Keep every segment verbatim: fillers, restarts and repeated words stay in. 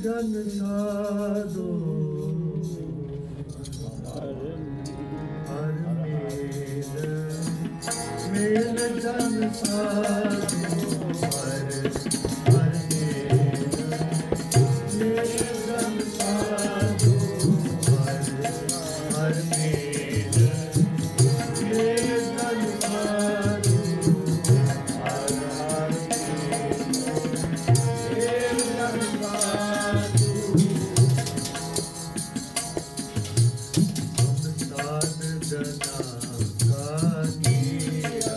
ਜਨ ਸਾਧੂ ਹਰ ਮੇਲ ਮੇਲ ਜਨ ਸਾਧੂ ਹਰ ਹਰ ਮੇਲ ਮੇਲ ਜਨ ਸਾਧੂ ਹਰ ਹਰ ਮੇਲ ਮੇਲ ਜਨ ਸਾਧੂ ਹਰ ਹਰ ਮੇਲ ਜਨ ਸਾਧੂ ਸਾਧ ਜਨਾ ਕਾ ਕੀਆ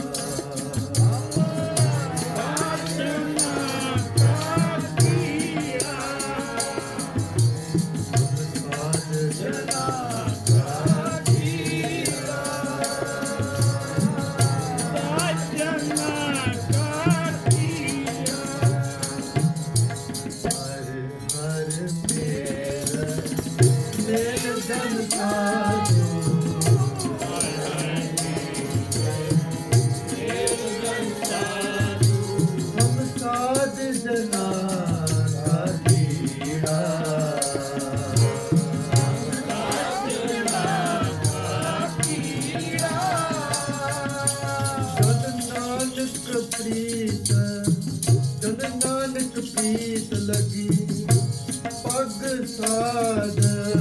ਪ੍ਰੀਤ ਜਨ ਨਾਨਕ ਪ੍ਰੀਤ ਲਗੀ ਪਗ ਸਾਧ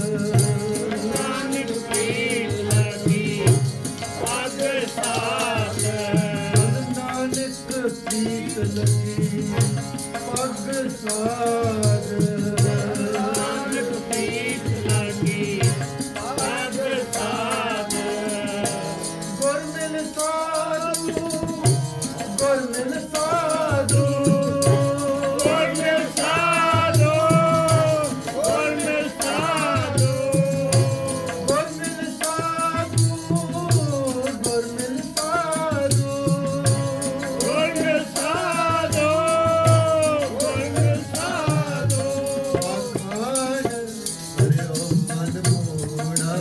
ਨਾਨਕ ਪ੍ਰੀਤ ਲਗੀ ਪਗ ਸਾਧ ਜਨ ਨਾਨਕ ਪ੍ਰੀਤ ਲਗੀ ਪਗ ਸਾਧ ਨਾਨਕ ਪ੍ਰੀਤ ਲਗੀ ਪਗ ਸਾਧ ਗੁਰ ਮਿਲ ਸਾਧੂ ਗੁਰ ਮਿਲ ਸਾਧੂ ਗੁਰ ਮਿਲ ਸਾਧੂ ਗੁਰ ਮਿਲ ਸਾਧੂ ਗੁਰ ਮਿਲ ਸਾਧੂ ਗੁਰ ਮਿਲ ਸਾਧੂ ਗੁਰ ਮਿਲ ਸਾਧੂ ਗੁਰ ਮਿਲ ਸਾਧੂ ਆਖਾਨ ਹਰਿਓ ਮਨ ਮੋੜਾ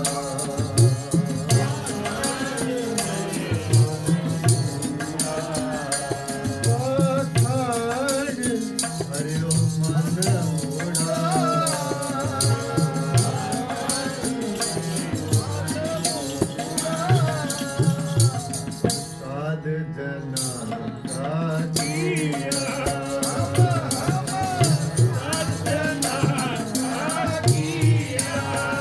ਸਾਧ ਜਨਾ ਕਾ ਕੀਆ ਸਾਧ ਜਨਾ ਕਾ ਕੀਆ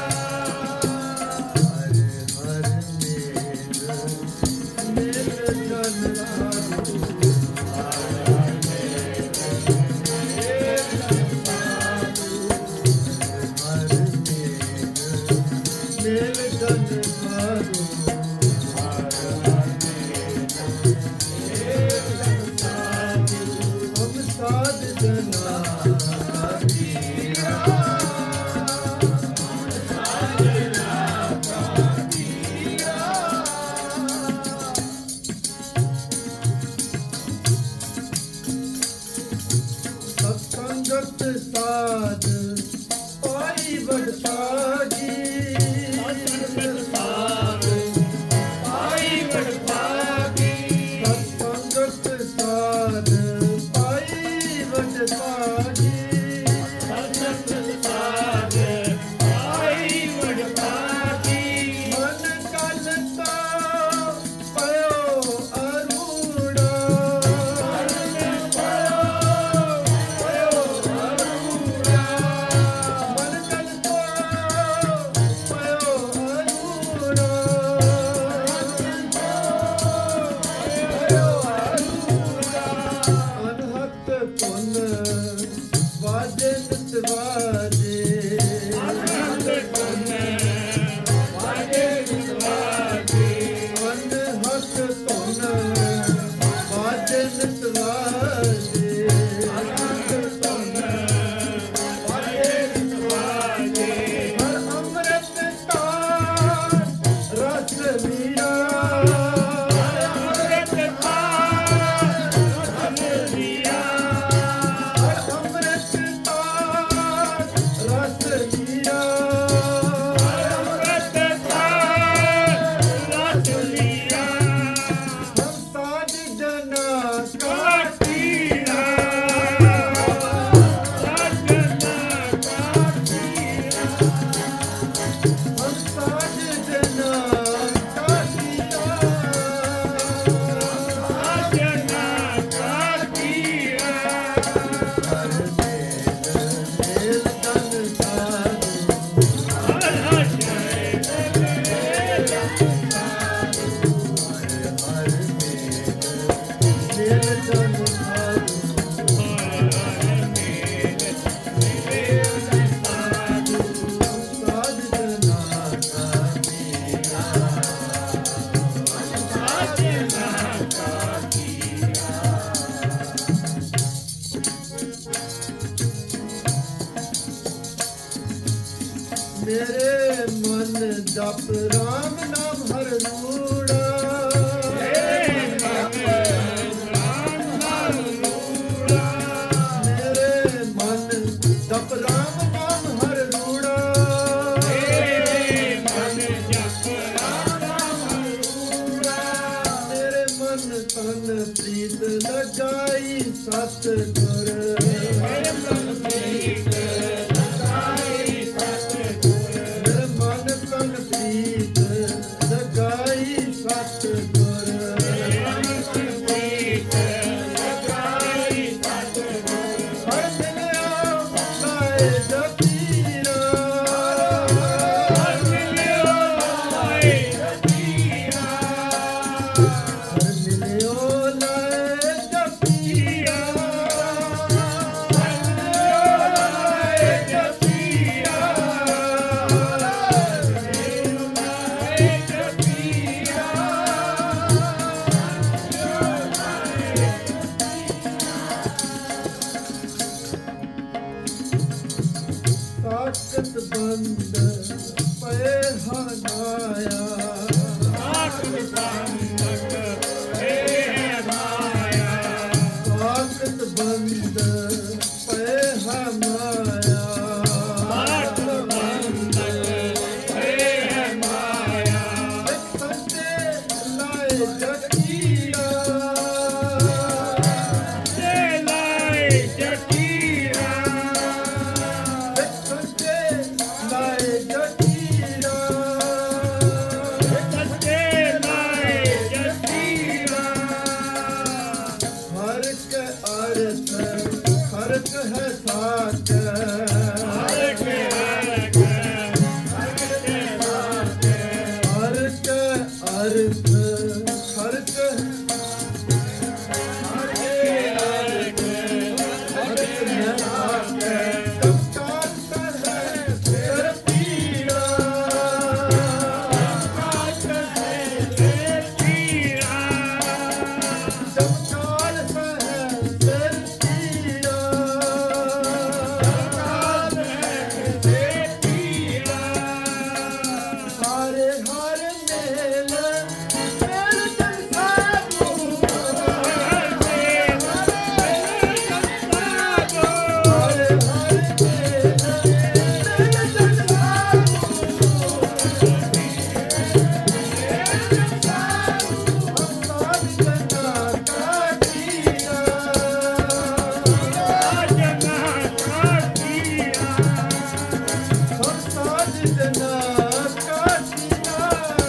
ਹਰ ਹਰ ਮੇਲ ਮੇਲ ਜਨ ਸਾਧੂ ਹਰ ਹਰ ਮੇਲ ਮੇਲ ਜਨ ਸਾਧੂ ਹਰ ਮੇਲ ਮੇਲ ਜਨ ਸਾਧੂ ਸਾਧ ਜਨਾ ਕਾ ਕੀਆ ਸਾਧ ਜਨਾ ਕਾ ਕੀਆ ਸਤਸੰਗਤ ਸਾਧ ਪਾਈ ਵਡਭਾਗੀ ਸਤਸੰਗਤ ਸਾਧ ਪਾਈ ਵਡਭਾਗੀ ਸਤਸੰਗਤ ਸਾਧ ਵਡਭਾਗੀ ਸਤਸੰਗਤ ਸਾਧ ਪਾਈ ਵਡਭਾਗੀ ਮਨ ਕਲ ਤਾ ਪਇਓ ਅਰੂੜਾ ਮਨ ਪਇਓ ਪਇਓ ਅਰੂੜਾ ਮਨ ਕਲ ਤਾ ਮੇਰੇ ਮਨ ਜਪ ਰਾਮ ਨਾਮ ਹਰ ਨੂੜਾ ਮੇਰੇ ਮਨ ਜਪ ਰਾਮ ਨਾਮ ਹਰ ਨੂੜਾ ਮੇਰੇ ਮਨ ਤਨ ਪ੍ਰੀਤ ਲਗਾਈ ਸਤਿਗੁਰ ਮੇਰੇ ਮਨ ਪ੍ਰੀਤ ਲਗਾਈ ਸਤਿਗੁਰ ਮੇਰੇ ਮਨ ਤਨ ਪ੍ਰੀਤ ਲਗਾਈ ਸਤਿਗੁਰ ਮੇਰੇ ਮਨ ਤਨ ਪ੍ਰੀਤ ਲਗਾਈ ਸਤਿਗੁਰ ਹਰ ਮਿਲਿਆ ਲਾਏ ਜਪੀਰਾ ਹਰ ਮਿਲਿਆ ਲਾਏ ਜਪੀਰਾ ਹਰ ਮਿਲਿਓ ਲਾਏ ਜਪੀਰਾ ਹਰ ਮਿਲਿਓ ਲਾਏ ਜਪੀਰਾ ਹਰ ਮਿਲਿਓ ਲਾਏ ਜਪੀਰਾ ਤਾਕਤ ਬੰਦ ਪਏ ਹਨਾਇਆ ਤਾਕਤ ਬੰਦ ਪਏ ਹਨਾਇਆ ਇੱਕ ਸੰਤੇ ਲਾਏ ਜਟੀਰਾ ਇੱਕ ਸੰਤੇ ਲਾਏ ਜਟੀਰਾ ਹਰ ਕੇ ਅਰਥ ਹਰ ਕ ਹੈ ਸਾਚ ਹਰ ਕੇ ਅਰਥ ਹਰ ਕੇ ਸਾਚ ਹਰ ਕੇ ਅਰਥ ਹਰ ਕੇ ਹਰ ਕੇ ਅਰਥ ਹਰ ਕੇ ਹੈ ਸਾਚ ਚਮਕਾਰ ਕਰ ਹੈ ਸਿਰ ਪੀਰਾ ਚਮਕਾਰ ਹੈ ਸਿਰ ਪੀਰਾ ਸਾਰੇ ਹਰ ਮੇਲ ਮੇਲ ਜਨ ਸਾਧੂ ਹਰ ਮੇਲ ਮੇਲ ਜਨ ਸਾਧੂ ਹਰ ਹਰ ਮੇਲ ਮੇਲ ਜਨ ਸਾਧੂ ਹਮ ਸਾਧ ਜਨਾ ਕਾਟੀਆ ਹਮ ਸਾਧ ਜਨਾ ਕਾਟੀਆ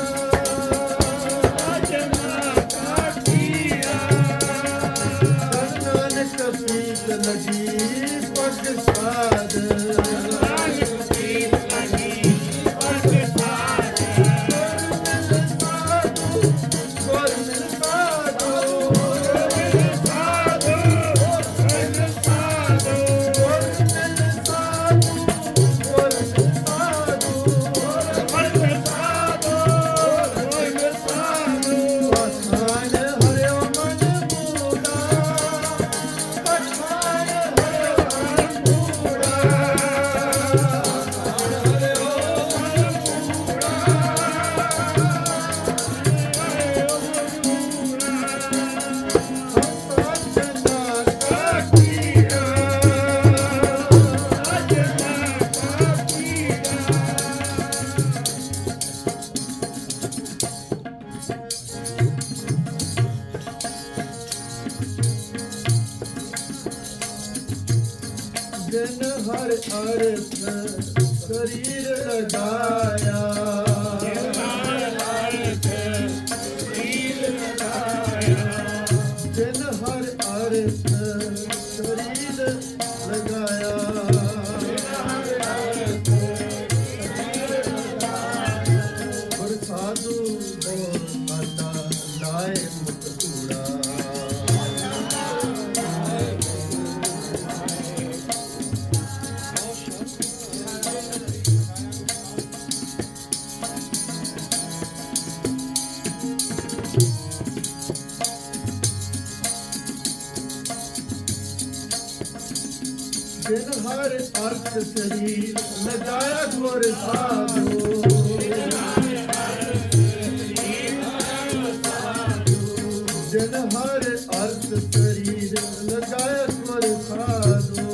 ਨਾਨਕ ਪ੍ਰੀਤ ਲਗੀ ਪਗ ਸਾਧ ਨਾਨਕ ਪ੍ਰੀਤ ਲਗੀ ਪਗ ਸਾਧ ਗੁਰ ਮਿਲ ਸਾਧੂ ਗੁਰ ਮਿਲ ਸਾਧੂ ਗੁਰ ਮਿਲ ਸਾਧੂ ਗੁਰ ਮਿਲ ਸਾਧੂ ਗੁਰ ਮਿਲ ਸਾਧੂ ਗੁਰ ਮਿਲ ਸਾਧੂ ਗੁਰ ਮਿਲ ਸਾਧੂ ਪਛਾਣ ਹਰਿਓ ਮਨ ਮੂੜਾ ਪਛਾਣ ਹਰਿਓ ਮਨ ਮੂੜਾ ਪਛਾਣ ਹਰਿਓ ਮਨ ਮੂੜਾ ਜਿਨ ਹਰ ਅਰਥ ਸਰੀਰ ਲਗਾਇਆ ਜਿਨ ਹਰ ਅਰਥ ਸਰੀਰ ਲਗਾਇਆ ਜਿਨ ਹਰ ਅਰਥ ਸਰੀਰ ਲਗਾਇਆ ਜਿਨ ਹਰ ਅਰਥ ਸਰੀਰ ਲਗਾਇਆ ਗੁਰ ਸਾਧੂ ਬੋਲ ਆਤਾ ਲਾਏ ਮੁਖ ਧੂੜਾ ਹਰ ਅਰਥ ਸਰੀਰ ਲਗਾਇਆ ਗੁਰ ਸਾਧੂ ਜਨ ਹਰ ਅਰਥ ਸਰੀਰ ਲਗਾਇਆ ਗੁਰ ਸਾਧੂ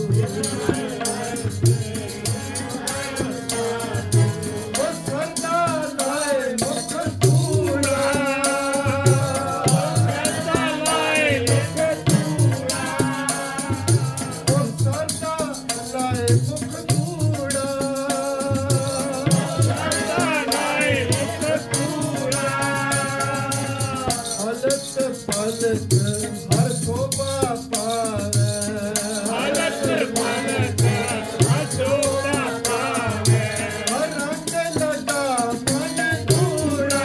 ਹਰ ਸੋਭਾ ਪਾਵੇ ਹਲਤ ਪਲਕ ਹਰ ਸੋਭਾ ਪਾਵੇ ਹਰ ਰੰਗ ਲਗਾ ਮਨ ਧੂੜਾ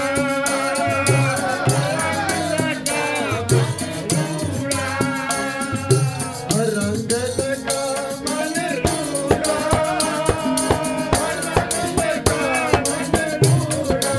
ਲਗਾ ਧੂੜਾ ਹਰ ਰੰਗ ਲਗਾ ਮਨ ਧੂੜਾ ਹਰ ਰੰਗ ਲਗਾ ਮਨ ਧੂੜਾ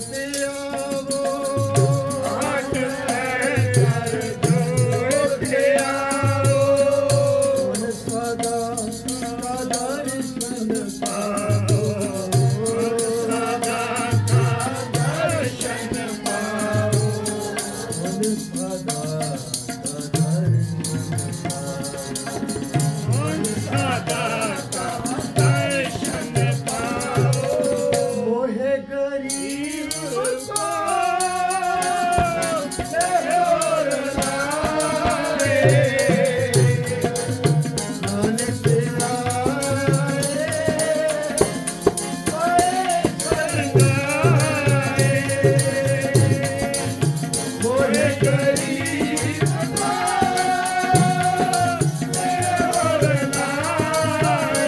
ਤੇ ਆਵੋ ਆਟ ਲੈ ਕਰ ਜੋੜ ਤੇ ਆਵੋ ਮਨ ਸਦਾ ਸਦਾ ਦਰਸ਼ਨ ਪਾਓ ਸਦਾ ਕਾ ਦਰਸ਼ਨ ਪਾਓ ਮਨ ਸਦਾ ਸਦਾ ਦਰਸ਼ਨ ਪਾਓ ਮਨ ਸਦਾ ਕਾ ਦਰਸ਼ਨ ਪਾਓ ਮੋਹਿ ਗਰੀਬ ਕੋ ਹੋਰ ਲਾਏ ਨਾਨਕ ਆਏ ਆਏ ਸਰਨਾਏ ਮੋਹਿ ਗਰੀਬ ਕੋ ਹੋਰ ਲਾਏ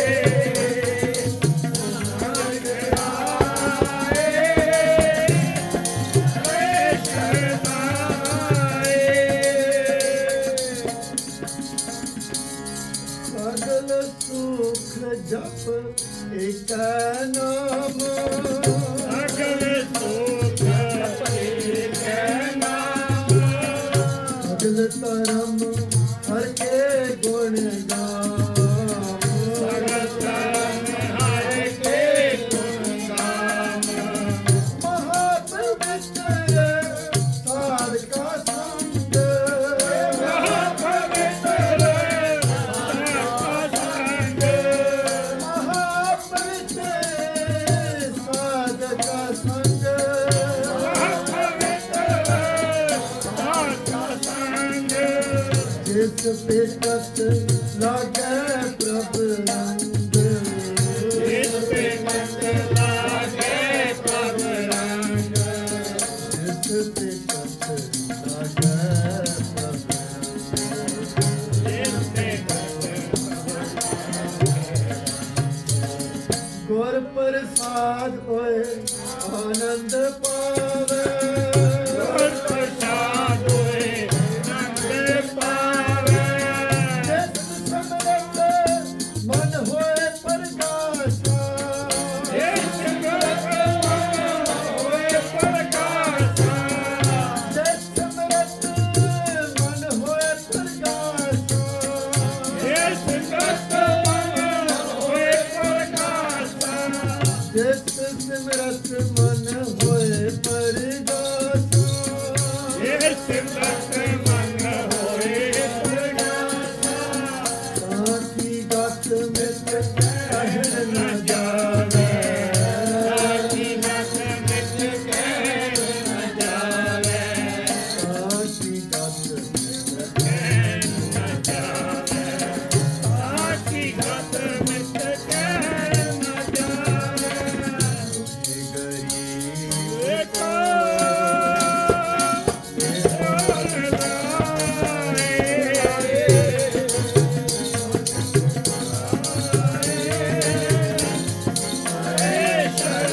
ਸਗਲ ਸੁਖ ਜਪ ਏਕ ਨਾਮ ਅਗਲ ਸੁਖ ਪਰੇ ਨਾਮ ਸਗਲ ਧਰਮ ਹਰ ਕੇ ਗੁਣ ਗਾਮ ਸਗਤਨ ਹਰਿ ਕੇ ਗੁਣ ਗਾਮ ਮਹਾਪਵਿੱਤਰ ਸਾਧਕਾ ਸੰਗ ਮਹਾਪਵਿੱਤਰ ਸਾਧਾ ਸੰਗ ਮਹਾਪਵਿੱਤਰ ਸਾਧਕਾ ਸੰਗ ਮਹਾਪਵਿੱਤਰ ਸਾਧਾ ਸੰਗ ਜਿਸ ਪਿਕਤ ਲਾਗੈ ਪ੍ਰਭ ਰੰਗ ਇਸ ਬਿਨਤ ਲਾਗੇ ਪ੍ਰਭ ਰੰਗ ਜਿਸ ਪਿਕਤ ਲਾਗੈ ਪ੍ਰਭ ਰੰਗ ਇਸ ਬਿਨਤ ਗੁਰ ਪ੍ਰਸਾਦ ਹੋਏ ਆਨੰਦ ਪਾਵੇ ਗੁਰ ਪ੍ਰਸਾਦ ਹੋਏ ਨੰਦ ਪਾਵੇ ਜਿਸ ਸਮਰਤ ਮਨ ਹੋਏ ਪ੍ਰਗਾਸਾ ਇਸ ਸਿਮਰਤ ਹੋਏ ਪ੍ਰਕਾਸ਼ਾ ਜਿਸ ਸਮਰਤ ਮਨ ਹੋਏ ਪ੍ਰਗਾਸਾ ਇਸ ਸਿਮਰਤ ਹੋਏ ਪ੍ਰਕਾਸ਼ਾ ਜਿਸ ਸਿਮਰਤ ਮਨ ਹੋਏ ਪ੍ਰਗਾਸਾ ਇਸ ਸਿਮਰਤ ਮਨ ਹੋਏ ਪ੍ਰਕਾਸ਼ਾ ਤਾਂ ਕੀ ਗਤ ਮਿਟ ਕਹਿਣ ਨ ਜਾਵੇ ਸਾਚੀ ਨਸ ਮਿਟ ਕੇ ਨ ਜਾਵੇ ਤਾਂ ਕੀ ਗਤ ਮਿਟ ਨ ਜਾਵੇ ਸਾਚੀ ਗਤ ਮਿਟ ਕੇ ਨ ਜਾਵੇ ਗਰੀਬ ਏਕੋ ਨਿਰੋਲ ਲਾਏ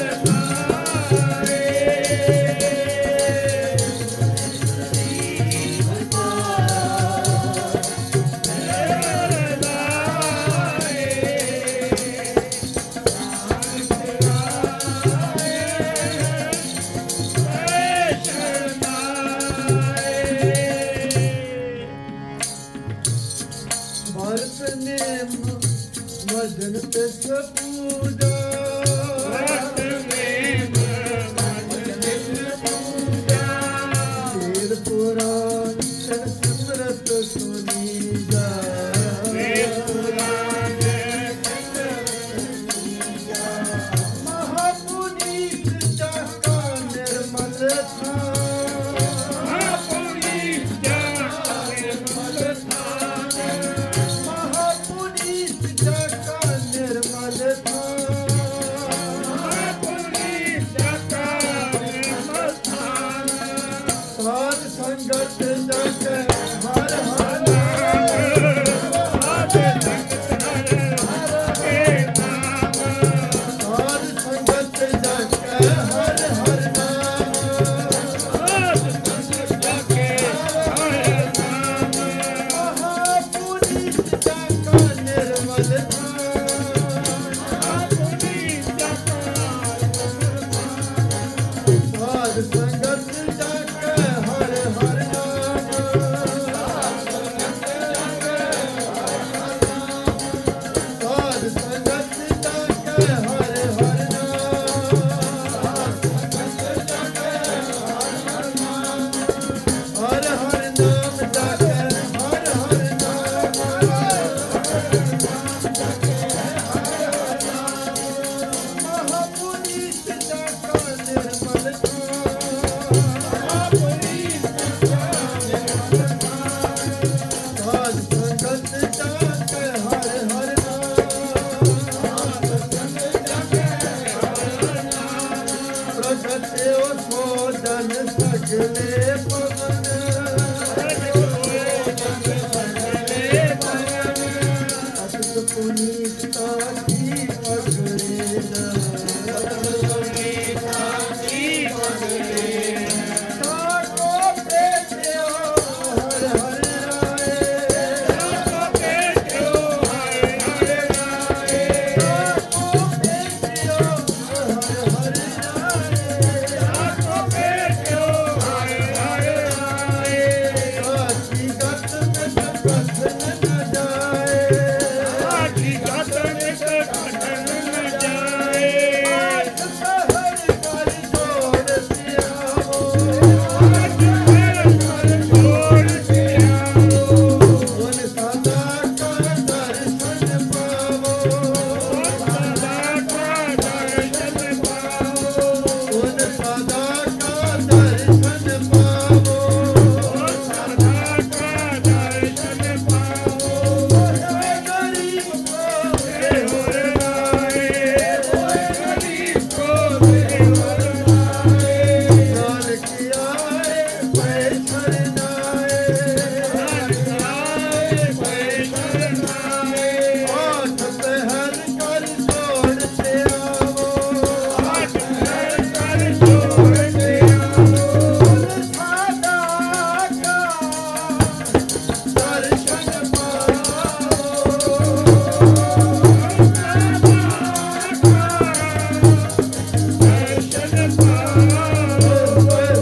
ਭਰਤ ਨੇਮ ਮਦਨ ਤਿਸ ਪੂਜਾ ਤੇਰ ਪੁਰਾਨ ਸ਼ਨ ਸਿਮਰਤ ਸੁਨੀਜਾ ਮਹਾਪੁਨੀਤ ਜਾਕਾ ਨਿਰਮਲ ਥਾ ਮਹਾਪੁਨੀਤ ਜਾਕਾ ਨਿਰਮਲ ਥਾ ਸਾਧ ਸੰਗਤ ਜਗ ਹਰ ਹਰ ਸਾਧ ਸੰਗਤ ਜਗ ਹਰ ਹਰ ਨਾਮ ਮਹਾਪੁਨੀਤ ਜਾਕਾ ਨਿਰਮਲ ਥਾ ਪੁਨੀਤਾ ਕੀ ਪਗੜੇ ਨਾ ਪੁਨੀਤਾ ਕੀ ਪਗੜੇ ਨਾ ਕੋ ਭੇਜਿਓ ਹਰ ਹਰ ਰਾਏ ਨਾ ਭੇਜਿਓ ਹਰ ਹਰ ਰਾਏ ਨਾ ਕੋ ਭੇਜਿਓ ਹਰ ਹਰ ਰਾਏ ਨਾ ਭੇਜਿਓ ਹਰ ਹਰ ਰਾਏ ਸਾਚੀ ਗਤ ਵਿੱਚ ਕਥਨ ਨ ਜਾਏ ਸਾਚੀ ਗਤ ਵਿੱਚ ਕਥਨ ਨ ਜਾਏ ਆਜ ਸਹਰ ਕਰ ਜੋੜ ਸਿਆਵੋ ਆਜ ਹਰ ਹਰ ਜੋੜ ਸਿਆਓ ਮਨ ਸਦਾ ਕਰ ਦਰਸ਼ਨ ਪਾਵੋ ਸਦਾ ਕਾ ਦਰਸ਼ਨ ਪਾਓ ਮਨ ਸਦਾ ਕਾ ਦਰਸ਼ਨ ਪਾਵੋ ਸਦਾ ਕਾ ਦਰਸ਼ਨ ਪਾਓ ਓਏ ਗਰੀਬ ਕੋ ਏ ਹੋਰ ਰਾਏ ਓਏ ਗਰੀਬ ਕੋ ਏ ਹੋਰ ਰਾਏ ਨਾਨਕ ਆਏ ਪੈ ਸਰਨਾਏ ਆਏ ਪੈ ਸ਼ਰਨਾਏ ਆਠ ਪਹਿਰ ਕਰ ਜੋੜ ਸਿਆਵੋ ਆਠ ਹਰ ਕਰ ਜੋੜ ਸਿਆਓ ਮਨ ਸਦਾ ਕਾ ਦਰਸ਼ਨ ਦਰਸ਼ਨ ਪਾਓ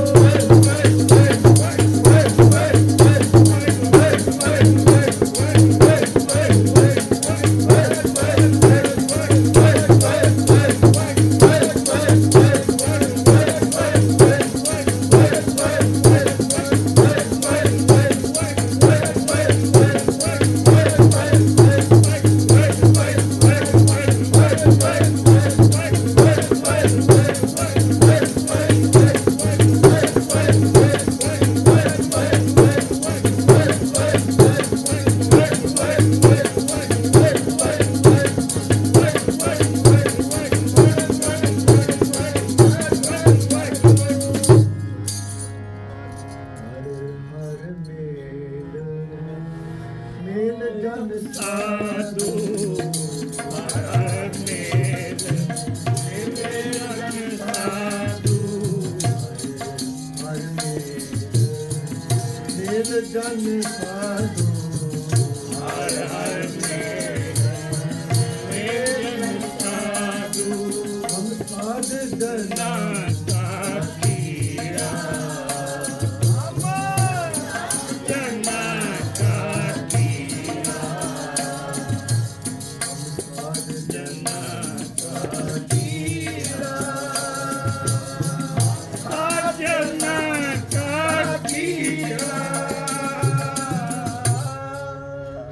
ਸਾਧੂ ਹਰ ਮੇਲ ਮੇਰੇ ਰੰਗ ਸਾਧੂ ਜਨ ਸਾ